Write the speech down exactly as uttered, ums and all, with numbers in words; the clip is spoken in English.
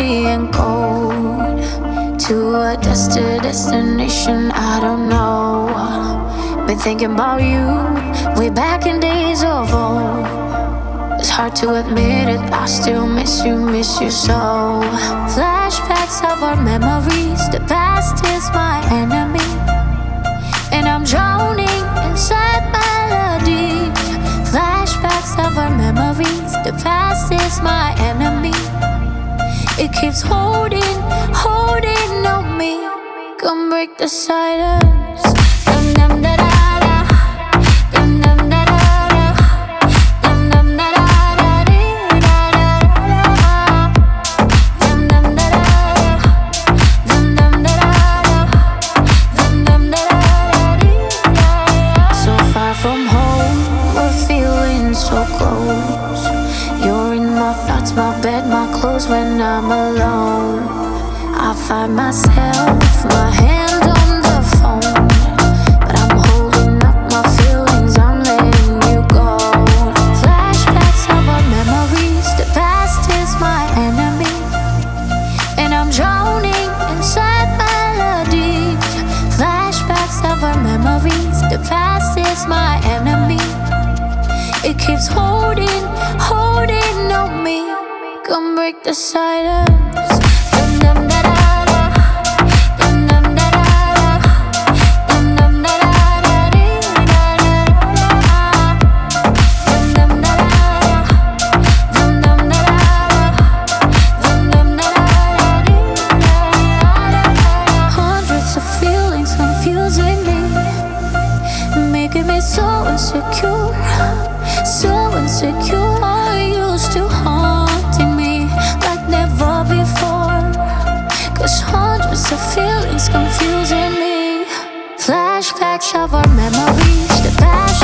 heavy and cold to a destined destination I don't know. Been thinking about you way back in days of old. It's hard to admit it, I still miss you, miss you so. Flashbacks of our memories, the past is my enemy, and I'm drowning inside melodies. Flashbacks of our memories, the past is my enemy. It keeps holding, holding on me. Come break the silence. Dum dum da da da. Dum dum da da da. Dum dum da da da dee da da da da. Dum dum da da da. Dum dum da da da. Dum dum da da da dee da da. So far from home, we're feeling so close. You're in my thoughts, my bed, my clothes when I'm alone. I find myself, my hand on the phone, but I'm holding up my feelings, I'm letting you go. Flashbacks of our memories, the past is my enemy, and I'm drowning inside melodies. Flashbacks of our memories, the past is my enemy. It keeps holding, holding on me. Come break the silence. Dum dum da da da. Dum dum da da da. Dum dum da da da dee da da da. Dum dum da da da. Dum dum da da da. Dum dum da da da dee da da. Hundreds of feelings confusing me, making me so insecure, so insecure. You used to haunting me like never before, 'cause hundreds of feelings confusing me. Flashbacks of our memories, the past